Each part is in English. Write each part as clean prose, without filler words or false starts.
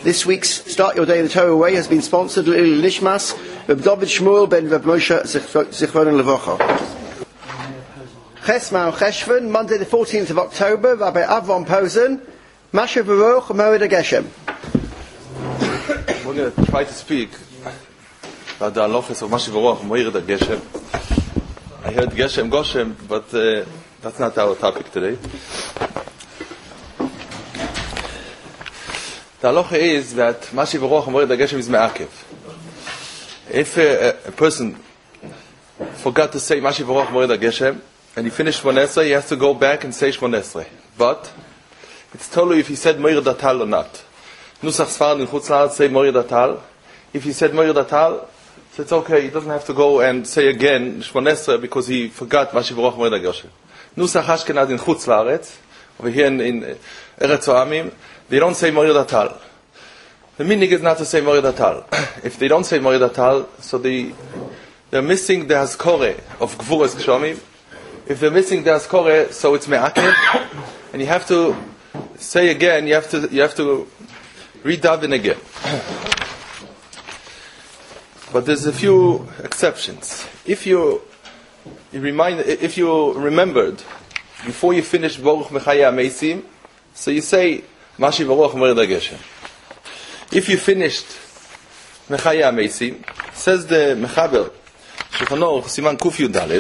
This week's Start Your Day the Torah Way has been sponsored L'Ilui Nishmas Reb David Shmuel ben Reb Moshe Zichrono Levacha. Chesma Cheshvan, Monday the 14th of October, Rabbi Avram Posen, Masha Baruch, Moed Geshem. We're going to try to speak about the halachas of Masha Baruch, Moed Geshem. I heard Geshem, Goshem, but that's not our topic today. The halacha is that Masha Baruch, Moed Geshem is me'akev. If a person forgot to say Masha Baruch, Moed Geshem, and he finished Shmon Esrei, he has to go back and say Shmon Esrei. But it's totally if he said Moed Datal or not. Nusach Sfarad in Chutz La'aretz say Moed Datal. If he said Moed Datal, so it's okay. He doesn't have to go and say again Shmon Esrei because he forgot Masha Baruch Moed Geshem. Nusach Ashkenaz in Chutz La'aretz, over here in Eretz Oamim, they don't say Moed Datal. The meaning is not to say Moed Datal. If they don't say Moed Datal, so they're missing the Haskore of Gvuras Gshomim. If they're missing the Haskore, so it's me'akev, and you have to say again. You have to read daven again. But there's a few exceptions. If you remembered before you finished Baruch Mechaya Meisim, so you say Masha Baruch Moed Geshem. If you finished Mechaya Meisim, says the Mechaber Shulchan Aruch Siman Kuf Yud Daled.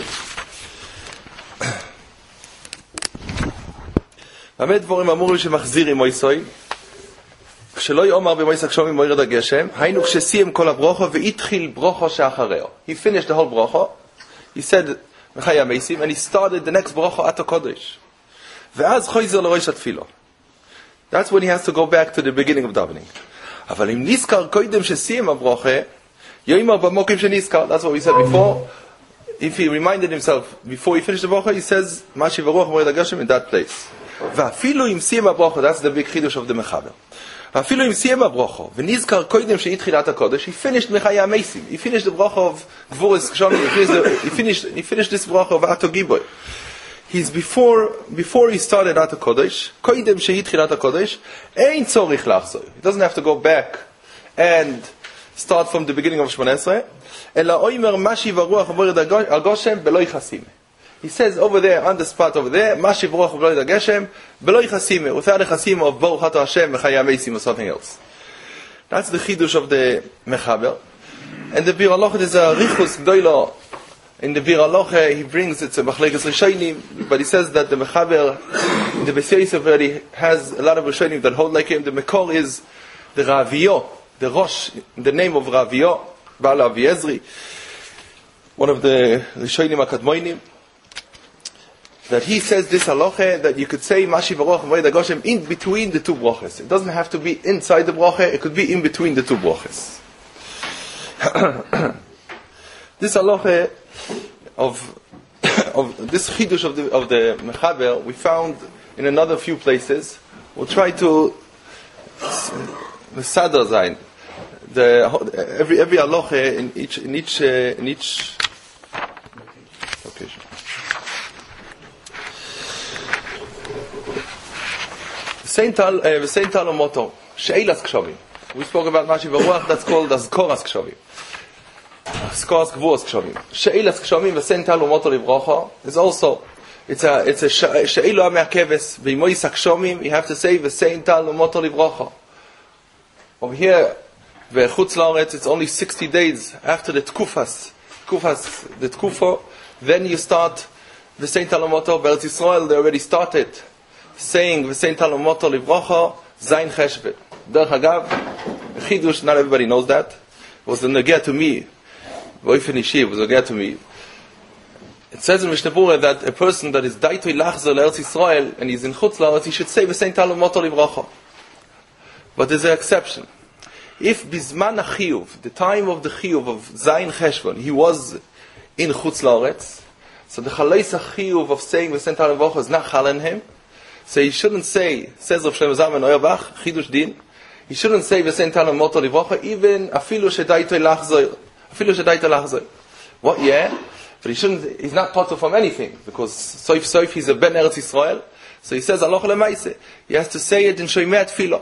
באמת דבורים אמור לי שמחזיר עם מויסוי כשלא יאמר במויסק שומעים מוירד הגשם היינו כשסיים כל הברוכו והתחיל ברוכו שאחריו. He finished the whole ברוכו, he said מחיה מייסים, and he started the next ברוכו at הקודש ואז חויזר לראש התפילו. That's when he has to go back to the beginning of davening. אבל אם נזכר קודם שסיים הברוכה יאמר במוקים שנזכר. That's what we said before. If he reminded himself before he finished the bracha, he says Masha Baruch Moed Geshem in that place. ואפילו אם סיים הברוכה, that's the big חידוש of the Mechaber. ואפילו אם סיים הברוכה, ונזכר קודם שהתחילת הקודש, he finished מחיה המייסים, he finished the bracha of Gvuras Gshomim, he finished this bracha of Ato Giboy. He's before he started Ato Kodesh, קודם שהתחילת הקודש, אין צורך לחזור. He doesn't have to go back and start from the beginning of Shmon Esrei, אלא אומר Masha Baruch Moed Geshem בלא יחסים. He says over there, on the spot over there, Masha Baruch Moed Geshem b'lo yichasime, without a chasim of Baruch Ato Hashem Mechaya Meisim or something else. That's the chidush of the Mechaber. And the Bir Halacha is a richus gdoila. In the Bir Halacha he brings it's a machlekes rishonim, but he says that the Mechaber in the Beis Yosef already has a lot of rishonim that hold like him. The Mekor is the Ravio, the Rosh, in the name of Ravio, Baal Avi Ezri, one of the rishonim akadmoinim. That he says this halacha that you could say Masha Baruch Moed Geshem in between the two brachas. It doesn't have to be inside the bracha; it could be in between the two brachas. This halacha of this chidush of the Mechaber we found in another few places. We'll try to mesader zayin every halacha in each location. Same Talomoto, She'ilas Kshavim. We spoke about Masha Baruch, that's called as Koras Kshavim. Skoras Gvuras Kshavim. She'ilas Kshavim, the same Talomoto Livrocha, is also, it's a She'ilu HaMe'akeves, V'imois HaKshavim, you have to say the same Talomoto Livrocha. Over here, the Chutz La'aretz, it's only 60 days after the Tkufas, the Tkufo, then you start the same Talomoto, Beretz Yisrael, they already started saying V'sein Talomoto Livrocha Zayin Cheshvan. Derech Hagav, Chidush, not everybody knows that. It was a negeh to me. V'oifen ishi, it was a negeh to me. It says in Mishnah Berurah that a person that is daitoi lachzor l'Eretz Yisrael and he's in Chutz La'aretz, he should say V'sein Talomoto Livrocha. But there's an exception. If Bizman HaChiyuv, the time of the Chiyuv of Zayin Cheshvan, he was in Chutz La'aretz, so the Chaleis HaChiyuv of saying V'sein Talomoto Livrocha is not chal on him. So he shouldn't say, says Rav Shlomo Zalman Auerbach, Chidush Din, he shouldn't say V'sein Talomoto Livrocha, even afilu shedaitoi lachzor. What? Yeah, but he's not taught from anything, because Soif he's a Ben Eretz Yisrael, so he says, Aloch Lemaise, he has to say it in Shoymei Tefillah.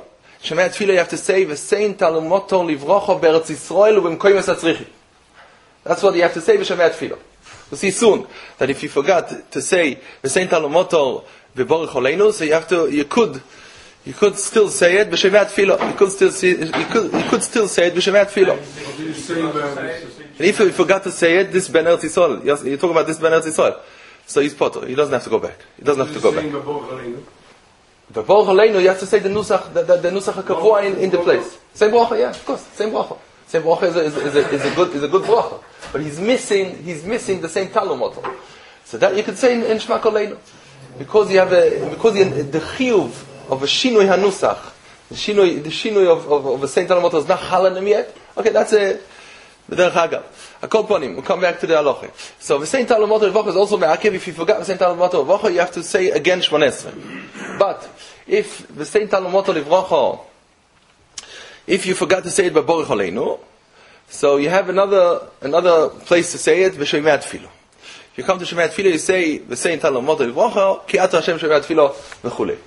Shema Tefillah, you have to say, V'sein talumoto livrocho be'eretz Yisrael u'b'mkoyim esatzrichi. That's what you have to say, V'Shema Tefillah. We'll see soon that if you forgot to say, V'sein talumoto v'borech oleinu, so you could still say it, V'Shema Tefillah. You could still say it, V'Shema Tefillah. And if you forgot to say it, this Ben Eretz Yisrael, you're talking about this Ben Eretz Yisrael. So he's potter. He doesn't have to go back. He doesn't have to go back. The Baruch Aleinu, you have to say the Nusach, the Nusach HaKavua in the place. Same bracha, yeah, of course, same bracha. Same bracha is a good bracha. But he's missing the same Talumoto. So that you could say in Shema Aleinu. Because the chiyuv of a Shinui HaNusach, the Shinui of a same Talumoto is not Halanim yet. Okay, that's a B'derech Hagav. We'll come back to the halacha. So the same Talumoto Revocha is also me'akev. If you forgot the same Talumoto Revocha, you have to say again Shmona Esrei. But if the same Talumoto Revocha, if you forgot to say it by Borech Aleinu, so you have another place to say it, V'Shemei Tefillah. If you come to Shemei Tefillah, you say the same Talumoto Revocha, Ki Ata Hashem Shemei Tefillah v'chulei.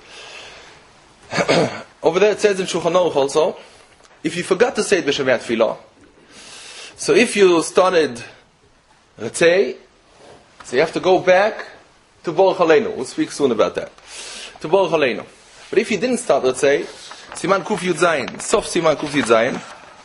Over there it says in Shulchan Aruch also, if you forgot to say it V'Shemei Tefillah, so if you started Retzei, so you have to go back to Borech Aleinu. We'll speak soon about that. To Borech Aleinu. But if you didn't start Retzei, Siman Kuf Yud Zayin, Sof Siman Kuf Yud Zayin,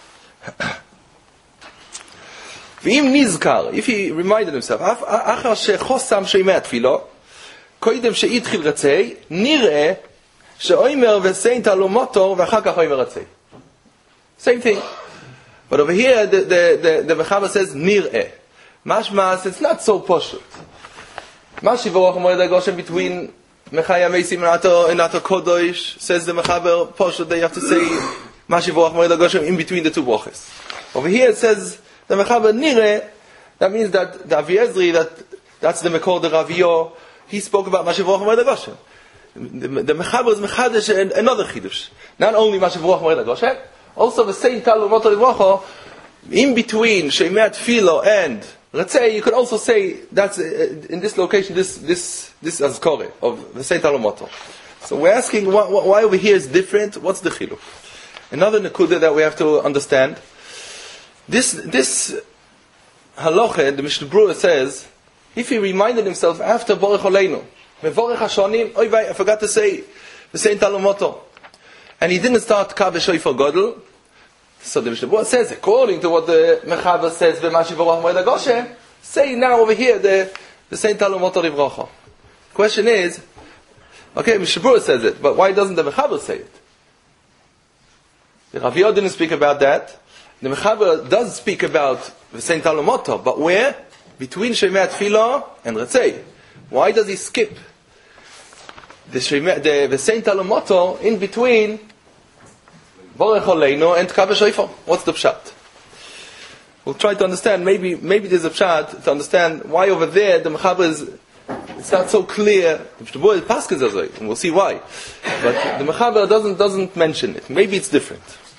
V'im Nizkar, if he reminded himself, Achar Shechosam Shemei Tefillah, Koidem Sheitchil Retzei, Nireh She'oimer V'sein Talumoto V'achar Kach Oimer Retzei. Same thing. But over here, the Mechaber says, Nir'eh. Mashmas, it's not so poshut. Mashivorach Moed HaGoshen between Mechaya Meisim and Ato Kodosh, says the Mechaber, poshut, they have to say, Mashivorach Moed HaGoshen in between the two broches. Over here it says, the Mechaber, Nir'eh, that means that the Avi Ezri, that's the Mekor de Ravio, he spoke about Mashivorach Moed HaGoshen. The Mechaber is Mechadesh another Chidush. Not only Mashivorach Moed HaGoshen, also the same Talumoto Revocha, in between Shemei Tefillah and Retzei, you could also say that's in this location, this Azkore of the same Talumoto. So we're asking why over here is different. What's the chiluk? Another nekuda that we have to understand. This halacha, the Mishnah Berurah says, if he reminded himself after Borech Aleinu, Mevorech Hashonim, oy vay, I forgot to say the same Talumoto. And he didn't start Kav Shofar Gadol. So the Mishnah Berurah says, according to what the Mechaber says, V'Mashivorach Moed HaGoshen, say now over here the same Talumoto Livrocha. Question is, okay, Mishnah Berurah says it, but why doesn't the Mechaber say it? The Ravio didn't speak about that. The Mechaber does speak about the same Talumoto, but where? Between Shemei Tefillah and Retzei. Why does he skip the same Talumoto in between Borech Aleinu and Kav Shofar? What's the pshat? We'll try to understand. Maybe there's a pshat to understand why over there the Mechaber it's not so clear. The Mishnah Berurah paskins as well, and we'll see why. But the Mechaber doesn't mention it. Maybe it's different.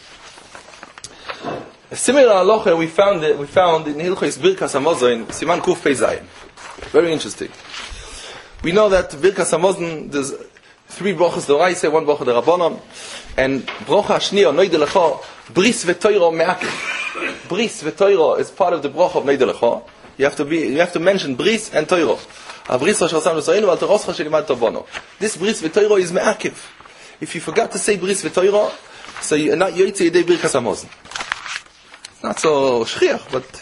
A similar halacha we found in Hilchos Birkas Hamazon, Siman Kuf Pei Zayin. Very interesting. We know that Birkas Hamazon, there's 3 brachas d'oraisa, 1 bracha d'Rabbanan, and bracha shniya noide lecha, bris v'toiro me'akev. Bris v'toiro is part of the bracha of noide lecha. You have to mention bris and toiro. Bris Rosh Hashanah Yisraelu al teroscha shelimad tobono. This bris v'toiro is me'akev. If you forgot to say bris v'toiro, so you're not yoytze yedei Birkas Hamazon. It's not so shchiach, but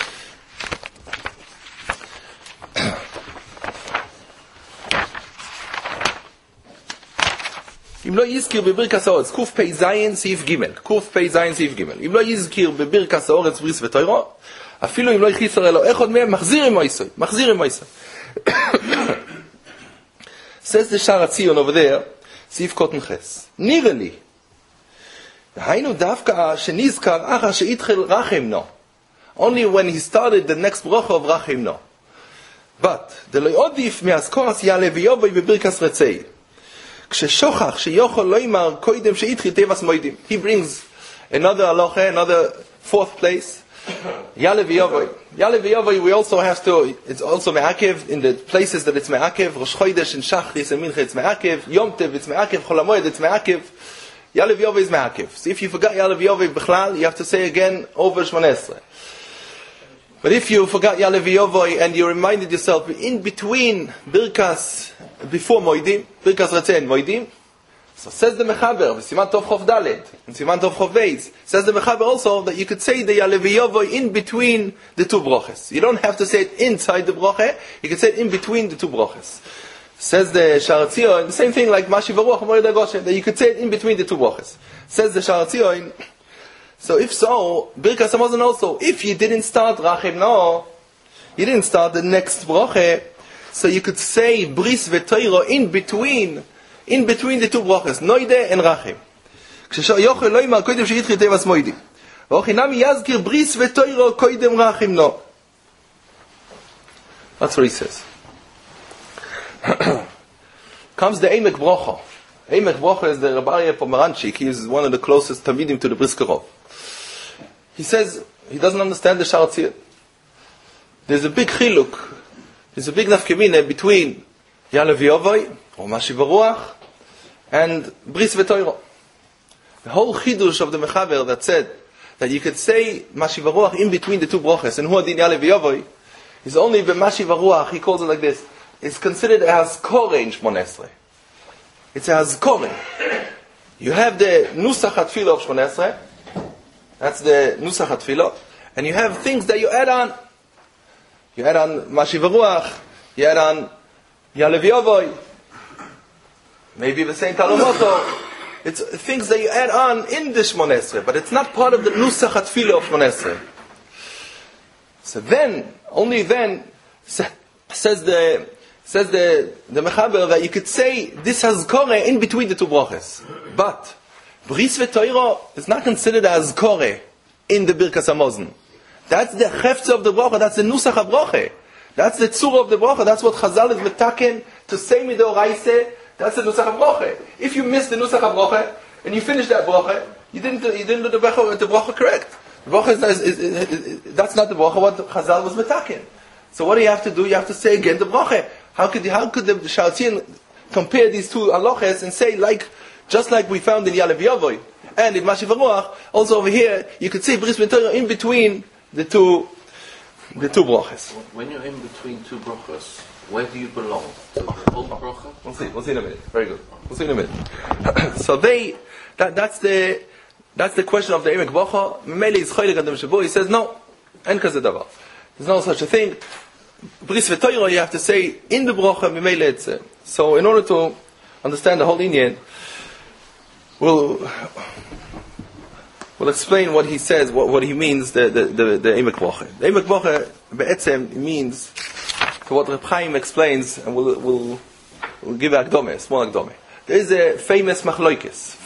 אם לא יזכיר בברכס האורץ, קוף פי זין סעיף ג', קוף פי זין סעיף ג', אם לא יזכיר בברכס האורץ בריס ותוירו, אפילו אם לא יחיסר אלו אחד מהם, מחזיר עם מויסוי. Says the Shara Tzion over there, סעיף קוטן חס. נראה לי, היינו דווקא שנזכר אחר שהתחיל רחם נו. Only when he started the next bracha of rachim no. But, דלא יודיף מהזכורס יעלה ויובוי בברכס רצי. כששוכח שיוכל לא ימר קודם שהתחיל טבעס מוידים. He brings another halacha, another 4th place. Yale v'yovoy. Yale v'yovoy, we also have to, it's also me'akev, in the places that it's me'akev, Rosh Chodesh and Shachris and Mincha it's me'akev, Yom Tev it's me'akev, Chol HaMoed it's me'akev. Yalev Yovei is Ma'akiv. So if you forgot Yalev Yovei B'chlal, you have to say again over Shmona Esrei. But if you forgot Yalev Yovei and you reminded yourself in between Birkas, before Moedim, Birkas Ratzeh and Moedim, so says the Mechaber, Siman Tov Chof Daled, and Siman Tov Chof Beis, says the Mechaber also that you could say the Yalev Yovei in between the two broches. You don't have to say it inside the broche, you can say it in between the two broches. Says the Sha'ar HaTziyun, the same thing like Mashi Baruch Moed HaGoshen, that you could say it in between the two broches. Says the Sha'ar HaTziyun, so if so, Birkas Hamazon also, if you didn't start Rachim, no, you didn't start the next broche, so you could say Bris V'Toiro in between the two broches, Noide and Rachim. Yochel lo yimar koidem she'yitchil tevas moedim. V'ochinami yazkir Bris V'Toiro koidem Rachim, no. That's what he says. Comes the Eimek Brocha. Eimek Brocha is the Rabbi Pomeranchik. He is one of the closest Talmidim to the Briskerov. He says he doesn't understand the Sha'ar HaTziyun. There's a big chiluk. There's a big nafkemine between Yalev Yovei or Mashi Baruch and Bris V'Toiro. The whole chidush of the Mechaber that said that you could say Mashi Baruch in between the two broches and Hu Adin Yalev Yovei is only b'Mashi Baruch. He calls it like this. It's considered a Hazkorah in Shmona Esrei. It's a Hazkorah. You have the Nusach HaTfilah of Shmona Esrei. That's the Nusach HaTfilah. And you have things that you add on. You add on Mashi Baruch. You add on Yalev Yovei. Maybe the same Talomoto. It's things that you add on in the Shmona Esrei. But it's not part of the Nusach HaTfilah of Shmona Esrei. So then, only then, says the Mechaber that you could say this Hazkorah in between the two broches. But Bris V'Toiro is not considered as Hazkorah in the Birkas Hamazon. That's the Hefze of the brocha, that's the Nusach HaBroche. That's the Tzura of the brocha, that's what Chazal is metaken to say Midoraise, that's the Nusach HaBroche. If you miss the Nusach HaBroche and you finish that brocha, you didn't do the brocha correct. The brocha that's not the brocha what Chazal was metaken. So what do you have to do? You have to say again the brocha. How could the Sha'ar HaTziyun compare these two halaches and say just like we found in Yalev Yovei and in Mashi Baruch, also over here you could say Bris V'Toiro in between the two broches. When you're in between two broches, where do you belong? To the whole brocha? We'll see in a minute. Very good. We'll see in a minute. So that's the question of the Eimek Brocha. Mele is Choylek Adam Shabu. He says no, en kaze davar. There's no such a thing. Bris V'Toiro you have to say in the brocha Mele etzeh. So in order to understand the whole Inyan, we'll explain what he says, what he means, the Eimek Brocha. The Eimek Brocha be'etzem means, to what Reb Chaim explains, and we'll give a small akdome. There is a famous machloikis.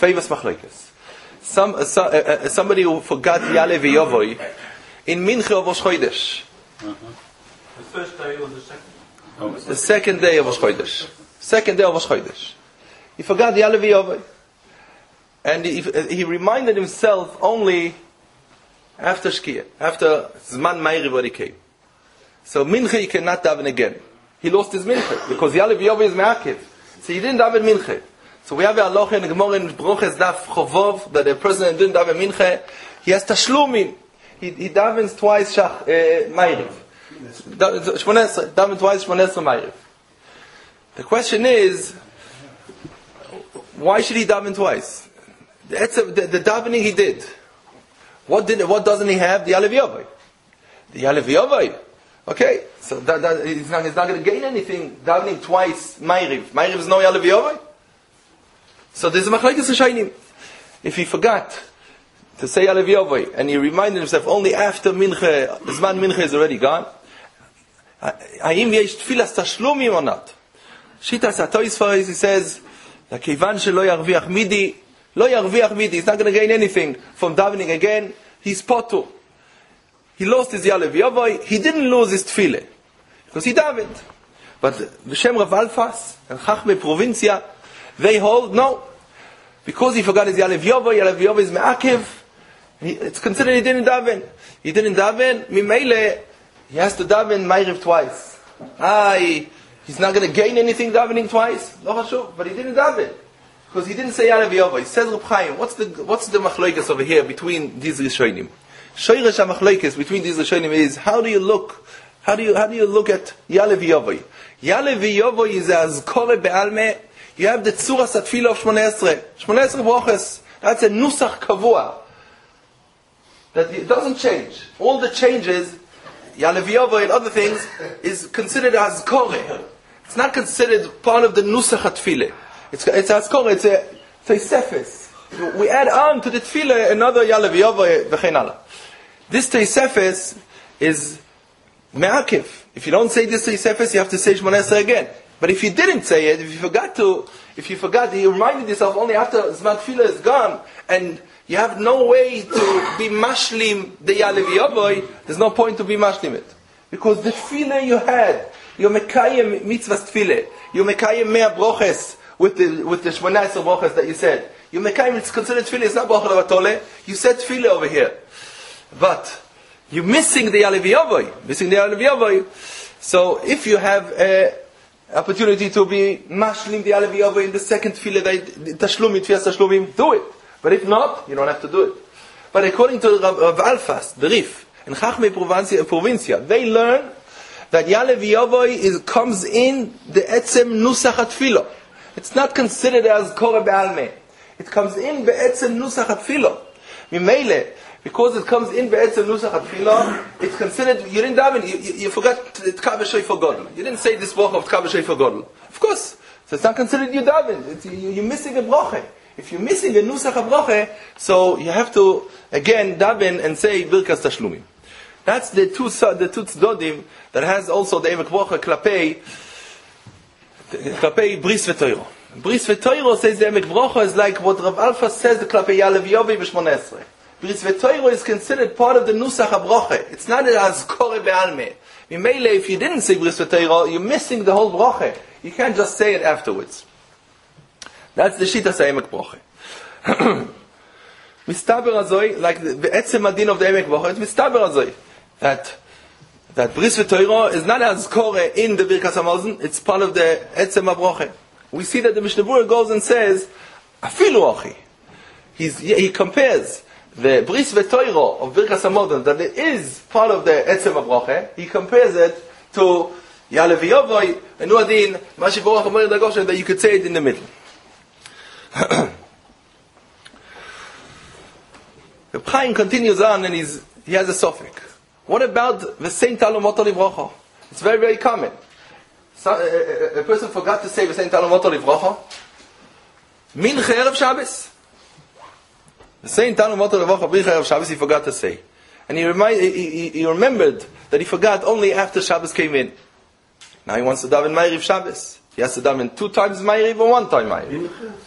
Somebody who forgot Yalev Yovei in Mincha of Rosh Chodesh. The first day or the second? Oh, the second day of Rosh Chodesh. He forgot Yalev Yovei. And he reminded himself only after Shkia, after Zman Ma'ariv when he came. So Mincha he cannot daven again. He lost his Mincha, because Yalev Yovei is Me'akiv. So he didn't daven Mincha. So we have a halacha in the Gemara in Broches Daf Chovov, that a person didn't daven Mincha, he has Tashlumin. He davens twice Ma'ariv. Daven twice Shmona Esrei Ma'ariv. The question is, why should he daven twice? The davening he did. What doesn't he have? The Yalev Yovei. Okay, so he's not going to gain anything davening twice Ma'ariv. Ma'ariv is no Yalev Yovei. So there's a machlekes shaynim. If he forgot to say Yalev Yovei and he reminded himself only after Mincha, Zman Mincha is already gone, Hayim yesh tfilas tashlumim or not? Shitas HaTosfos, he says, Kivan shelo yarviach midi. Lo yarviach midi. He's not going to gain anything from davening again. He's potur. He lost his Yalev Yovei. He didn't lose his tefillah because he davened. But B'Shem Rav Alfas and Chachmei Provincia, they hold no, because he forgot his Yalev Yovei is me'akiv. It's considered he didn't daven. Mimele, he has to daven Ma'ariv twice. He's not going to gain anything davening twice. Lo chashuv, but he didn't daven. Because he didn't say Ya'aleh v'yavo. He says Reb Chaim, what's the machlokes over here between these Rishonim? Shoyresh machlokes between these Rishonim is how do you look at Ya'aleh v'yavo? Ya'aleh v'yavo is azkore be'alme. You have the Tzuras Atfila of 18 broches. That's a nusach kavua. That it doesn't change. All the changes, Ya'aleh v'yavo and other things, is considered as kore. It's not considered part of the nusach atfile. It's azkore. It's a teisefes. We add on to the tefillah another Ya'aleh v'yavo v'chein ala. This teisefes is me'akiv. If you don't say this teisefes, you have to say Shmoneh Esrei again. But if you didn't say it, if you forgot, you reminded yourself only after Zman Tefillah is gone, and you have no way to be mashlim the Ya'aleh v'yavo, there's no point to be mashlim it. Because the tefillah you had, you're mekayim mitzvahs tefillah, you're mekayim mea broches, with the 18 broches that you said. You're mekayim, it's considered tefillah, it's not brocha levatole, you said tefillah over here. But, you're missing the Ya'aleh v'yavo. So, if you have opportunity to be mashlim the Ya'aleh v'yavo in the second tefillah, tashlumim, tefillas tashlumim, do it. But if not, you don't have to do it. But according to Rav Alfas, the Rif, and Chachmei Provincia, they learn that Ya'aleh v'yavo comes in the etzem nusach atfilo. It's not considered as kore be'alme. It comes in be'etzem nusach atfilo. Mimele, because it comes in be'etzem nusach atfilo, it's considered, you didn't daven, you forgot Tkah b'shofar gadol. You didn't say this bracha of Tkah b'shofar gadol. Of course. So it's not considered you daven. You're missing a bracha. If you're missing a nusach bracha, so you have to, again, daven and say birkas tashlumim. That's the two tzdodim that has also the emek bracha klapei bris v'toiro. Bris v'toiro says the emek bracha is like what Rav Alfa says the klapei Ya'aleh v'yavo b'18. Bris v'toiro is considered part of the nusach bracha. It's not as kore be'alme. Mimele, if you didn't say bris v'toiro, you're missing the whole bracha. You can't just say it afterwards. That's the shita emek bracha. Mistaber azoi, like the etzem adin of the emek bracha, it's mistaber azoi. That bris v'toiro is not as kore in the Birkas Hamazon, it's part of the etzem bracha. We see that the Mishnah Berurah goes and says, afilu achi. He compares the bris v'toiro of Birkas Hamazon, that it is part of the etzem bracha, he compares it to Ya'aleh v'yavo, and Nuadin, Mashi Borach Omer Dagoshen, that you could say it in the middle. The Chaim continues on and he has a suffix. What about the Saint Talmud Livrocha? It's very, very common. A person forgot to say the Saint Talmud Livrocha. Mincha Erev Shabbos. The Saint Talmud Livrocha Mincha Erev Shabbos he forgot to say. And he remembered that he forgot only after Shabbos came in. Now he wants to daven Ma'ariv Shabbos. He has to daven 2 times Ma'ariv or 1 time Ma'ariv.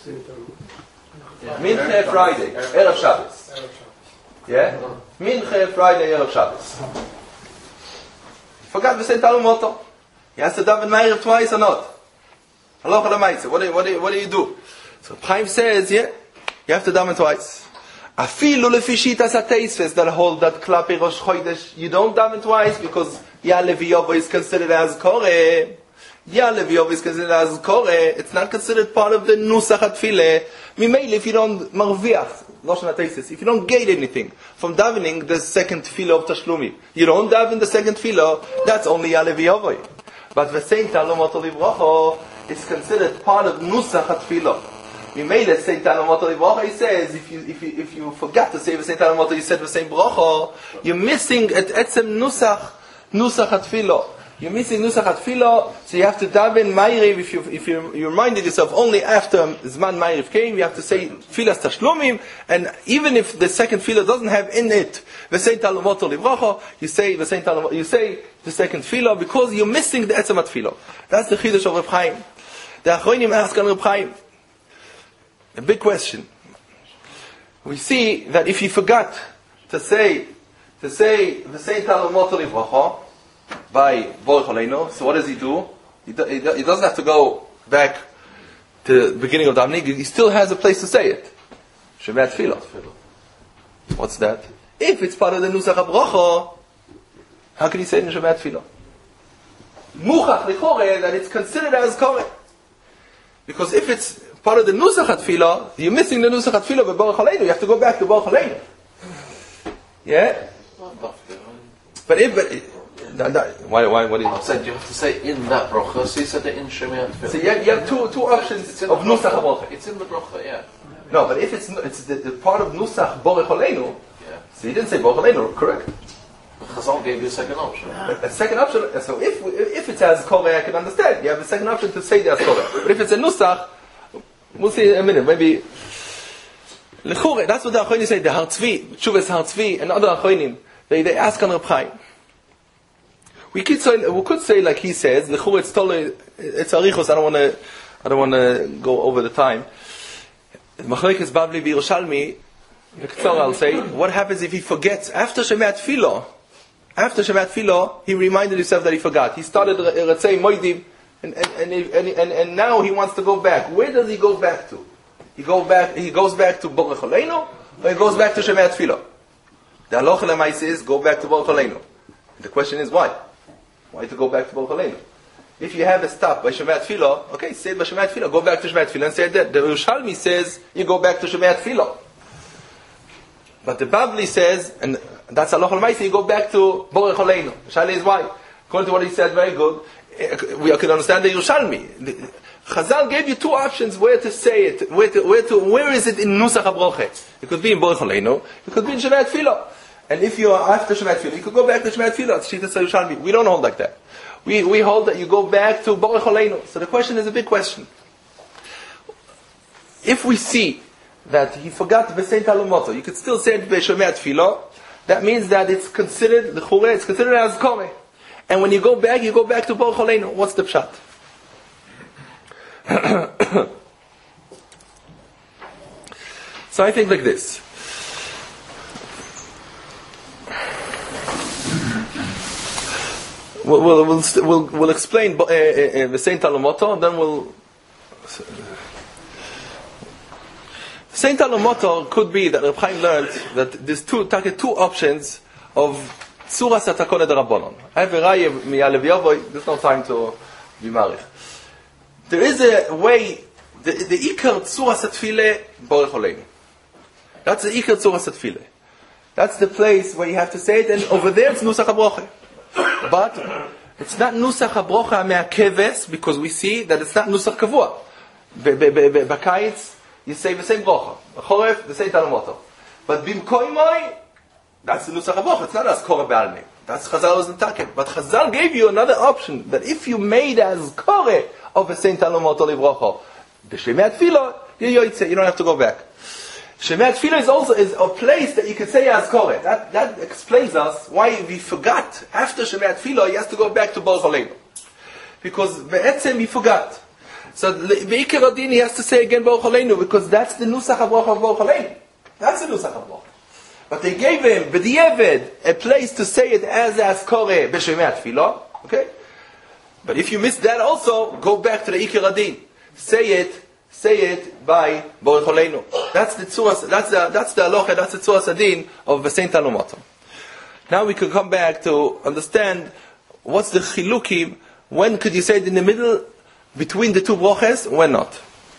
Mincha Friday, Erev Shabbos. Yeah? Mincha Friday, Erev Shabbos. He forgot the Saint Talmud. He has to daven Ma'ariv twice or not? Halacha l'maisa. What do you do? So Chaim says, yeah, you have to daven twice. Afilu lefi shitas hateisves that hold that klapi Rosh Chodesh, you don't daven twice because Ya'aleh v'yavo is considered as kore. Ya'aleh v'yavo is considered as kore. It's not considered part of the nusach atfileh. Mimele, if you don't marviach, if you don't gain anything from davening the second tefillah of Tashlumi, you don't daven the second tefillah, that's only Ya'aleh v'yavo. But the Saint Talmud Livrocha is considered part of nusach atfillah. Mimele, Saint Talmud Livrocha, he says, if you forgot to say the Saint Talmud, you said the same bracha, you're missing at etzem nusach atfillah. You're missing nusach atfillah, so you have to daven Ma'ariv. If you reminded yourself only after Zman Ma'ariv came, you have to say tefillas tashlumim, and even if the second tefillah doesn't have in it the Saint Talmud Livrocha, you say the second tefillah because you're missing the etzem atfillah. That's the chiddush of Reb Chaim. The Achronim ask on Reb Chaim a big question. We see that if he forgot to say the Saint Talmud Livrocha by Baruch Aleinu, so what does he do? He doesn't have to go back to the beginning of davening. He still has a place to say it. Shemat Tefillah. What's that? If it's part of the Nusach HaBracha, how can he say it in Shemat Tefillah? Muchach Lichore, that it's considered as Koreh. Because if it's part of the Nusach HaTfilah, you're missing the Nusach HaTfilah with Baruch Aleinu. You have to go back to Baruch Aleinu. Yeah? But why, what do you I said you have to say in that bracha, so you said it in Shemiyat Tefillah. So you have two options of Nusach HaBrocha. It's in the bracha, yeah. No, but if it's the part of Nusach Baruch Aleinu, Yeah. so you didn't say Baruch Aleinu, correct? But Chazal gave you a second option. A second option, so if it's as Koreh, I can understand. You have a second option to say the as Koreh. But if it's a Nusach, we'll see in a minute, maybe. L'chure, that's what the Achonim say, the Har Tzvi, Tshuvas Har Tzvi, and other Achonim, they ask on Reb Chaim. We could say like he says, L'chure, it's Arichos, I don't want to go over the time. Machlokes Bavli v'Yerushalmi, I'll say, what happens if he forgets after Shemiyat Tefillah? After Shemiyat Tefillah, he reminded himself that he forgot. He started Ratzei Moedim, and now he wants to go back. Where does he go back to? He goes back to Baruch Aleinu, or he goes back to Shemiyat Tefillah? The halacha l'maisa is go back to Baruch Aleinu. The question is why? Why to go back to Baruch Aleinu? If you have a stop by Shemiyat Tefillah, okay, say it by Shemiyat Tefillah, go back to Shemiyat Tefillah and say that. The Yerushalmi says you go back to Shemiyat Tefillah. But the Bavli says, and that's halacha l'maisa, you go back to Baruch Aleinu. Shali is why. According to what he said, very good. We can understand the Yerushalmi. Chazal gave you two options where to say it. Where is it in Nusach HaBrocha? It could be in Baruch Aleinu. It could be in Shemiyat Tefillah. And if you are after Shemiyat Tefillah, you could go back to Shemiyat Tefillah. It's Shitas Yerushalmi. We don't hold like that. We hold that you go back to Baruch Aleinu. So the question is a big question. If we see that he forgot V'sein Talumoto, you could still say it by Shemiyat Tefillah. That means that it's considered l'chure, it's considered as Koreh. And when you go back to Baruch Aleinu. What's the pshat? So I think like this. We'll explain V'sein Talumoto, and then we'll. Saint Talumoto could be that Reb Chaim learned that there's two options of Tzuras HaTakon D'Rabbanon. I have a raya miyalev Yovoy. There's no time to be married. There is a way. The Ikar Tzuras HaTfileh Baruch Aleinu. That's the Ikar Tzuras HaTfileh. That's the place where you have to say it, and over there it's Nusach HaBrocha. But it's not Nusach HaBrocha me'akeves, because we see that it's not Nusach Kavua. B'kayitz you say the same brocha. Choref, the same Talumoto. But bimkoimoi, that's the Nusach HaBrocha. It's not as Koreh B'almei. That's Chazal wasn't talking. But Chazal gave you another option, that if you made as Koreh of the same Talumoto Livrocha, the Shemiyat Tefillah, you don't have to go back. Shemiyat Tefillah is also a place that you could say as Koreh. That explains us why we forgot. After Shemiyat Tefillah, he has to go back to Baruch Aleinu. Because Be'etzem he forgot. So Be'ikar Adin he has to say again Baruch Aleinu, because that's the Nusach HaBrocha of Baruch Aleinu. That's the Nusach HaBrocha. But they gave him B'di'eved a place to say it as Koreh B'Shemiyat Tefillah. Okay? But if you miss that also, go back to the Ikar Adin. Say it by Baruch Aleinu. That's the Tzuras, that's the Aloha, that's the Tzuras Adin of V'sein Talumoto. Now we could come back to understand what's the Chilukim. When could you say it in the middle, between the two broches, when not?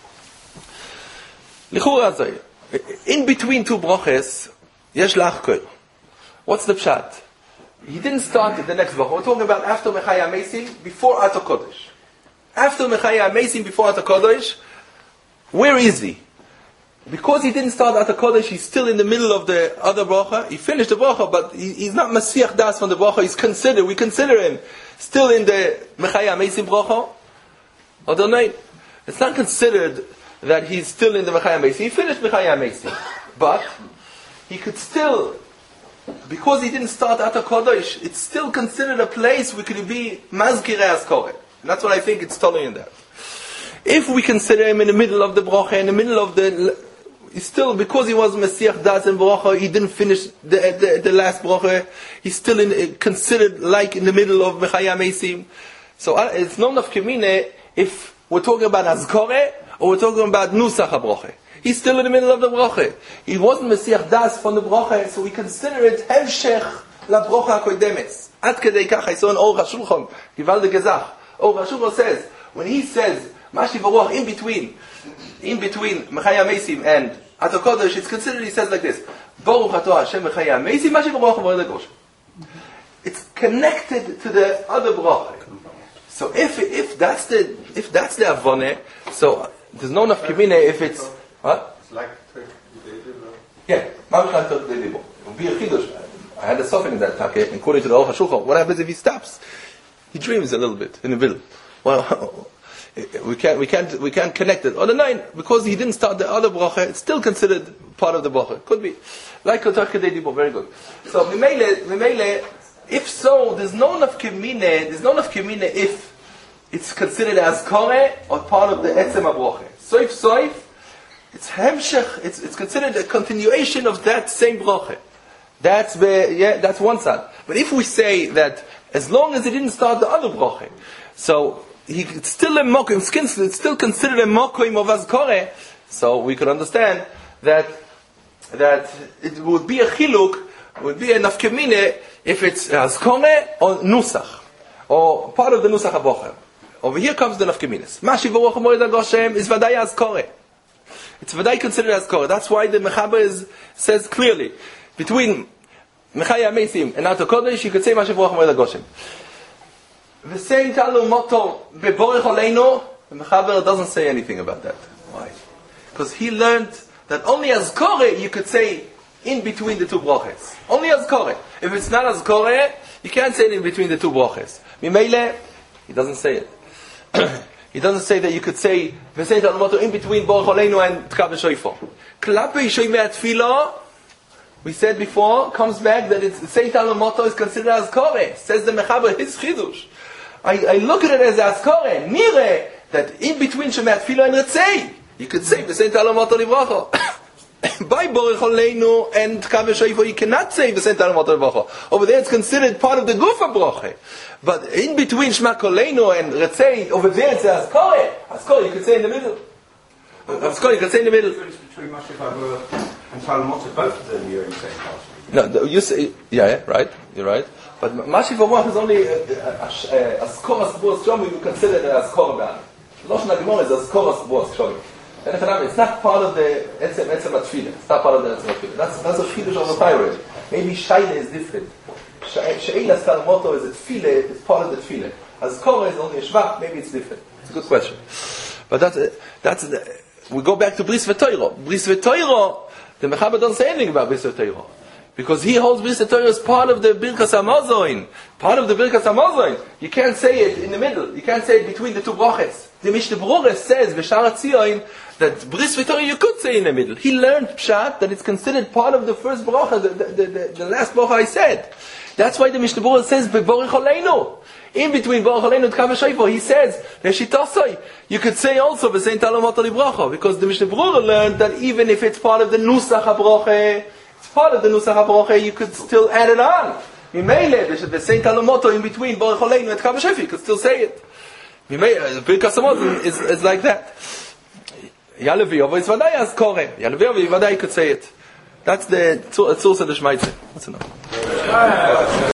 In between two broches, yesh lachkol. What's the pshat? He didn't start the next brocha. We're talking about after Mechaya Mesim, before Ato Kodesh. After Mechaya Mesim, before Ato Kodesh, where is he? Because he didn't start Ato Kodesh, he's still in the middle of the other bracha. He finished the bracha, but he's not Masiach Das from the bracha. We consider him still in the Mechaya Mesim bracha. Or don't know, it's not considered that he's still in the Mechaya Mesim. He finished Mechaya Mesim. But he could still, because he didn't start Ato Kodesh, it's still considered a place where could be Mazkirei as Koreh. And that's what I think it's telling in that. If we consider him in the middle of the bracha, in the middle of the, still, because he was Mesiach Das and bracha, he didn't finish the last bracha, he's still considered like in the middle of Mechaya Mesim. So it's not enough Kemine if we're talking about Azkoreh or we're talking about Nusach HaBrocha. He's still in the middle of the bracha. He wasn't Mesiach Das from the bracha, so we consider it Hevshech la bracha HaKodemes. Ad kedei kach, I saw an Or HaShulchan, Givalde Gezach. Or HaShulchan says, when he says, Mashiv Ruach in between Mechaya Mesim and Ato Kodesh, it's considered, he says like this, Baruch Ato Hashem Mechaya Mesim, Mashiv Ruach Moed HaGoshen. It's connected to the other bracha. So if that's the avone, so there's no enough kimine if it's what? It's like Yeah, I had a softening that take, according to the Aruch HaShulchan. What happens if he stops? He dreams a little bit in the middle. Well, we can't connect it. On the 9, because he didn't start the other bracha, it's still considered part of the bracha. Could be like Kotar Kedei Dibur. Very good. So Mimele, if so, there's no enough kimine if it's considered as kore or part of the etzem habroche. Soif, it's hemshech. It's considered a continuation of that same broche. That's one side. But if we say that as long as it didn't start the other broche, so it's still a mokim, it's still considered a mokim of azkore. So we could understand that it would be a chiluk, would be a nafkemine if it's azkore or nusach, or part of the nusach habocher. Over here comes the nafkeminas. Mashiv Ruach Moed HaGoshen is vaday azkore. It's vaday considered azkore. That's why the Mechaber says clearly between Mechaya Mesim and Ato Kodesh, you could say Mashiv Ruach Moed HaGoshen. The same Talmud motto beborech aleinu. The Mechaber doesn't say anything about that. Why? Because he learned that only azkore you could say in between the two broches. Only azkore. If it's not azkore, you can't say it in between the two broches. Mimele, he doesn't say it. He doesn't say that you could say v'sei Talmud motto in between borech aleinu and tkav v'shoifo. Klape shoymei tefillah, we said before, comes back that it's Seit Talmud motto is considered as kore. Says the Mechaber, his chidush. I look at it as askore, mire, that in between Shemat Tefillah and Retzei, you could say V'sein Talmud Moto Livrocho. By Borech Aleinu and Tkav V'shoifo, you cannot say V'sein Talmud Moto Livrocho. Over there it's considered part of the Gufa Broche. But in between Shema Koleinu and Retzei, over there it's askore. Askore you could say in the middle. Askore you could say in the middle. The difference between Mashiv Ruach and Talmud Moto, both of them you're in the same class. No, you say, yeah, right, you're right. But Mashiv Ruach is only Askor Asbuas Shomi, you consider it as Askor B'an. Loshen HaGemor is Askor Asbuas Shomi. It's not part of the Etzem HaTefillah. It's not part of the Etzem HaTefillah. That's a Chidush of the Thyroid. Maybe Shaila is different. She'eila Talmud Moto is a Tefillah, it's part of the Tefillah. Askor is only a Shvach, maybe it's different. It's a good question. But we go back to Bris V'Toiro. Bris V'Toiro, the Mechaber doesn't say anything about Bris V'Toiro. Because he holds Bris V'Toiro as part of the Birkas HaMazoin. Part of the Birkas HaMazoin. You can't say it in the middle. You can't say it between the two broches. The Mishnah Berurah says, V'Shar HaTzioin, that Bris V'Toiro you could say in the middle. He learned Pshat that it's considered part of the first brocha, the last brocha I said. That's why the Mishnah Berurah says, Beborech Aleinu. In between Borech Aleinu and Tkav V'shoifo, he says, Neshitosoi, you could say also V'sein Talmud Moto Livrocho, because the Mishnah Berurah learned that even if it's part of the Nusach HaBroche, part of the Nusach HaBroche, you could still add it on. Mimele, the Saint Talmud Moto in between Borech Aleinu and Tkav V'shoifo, you could still say it. Mimele, the Birkas HaMazoin is like that. Yalevi Ovo is Vadai as Kore. Yalevi Ovo Vadai could say it. That's the Tzur of the Shmaitze. That's enough.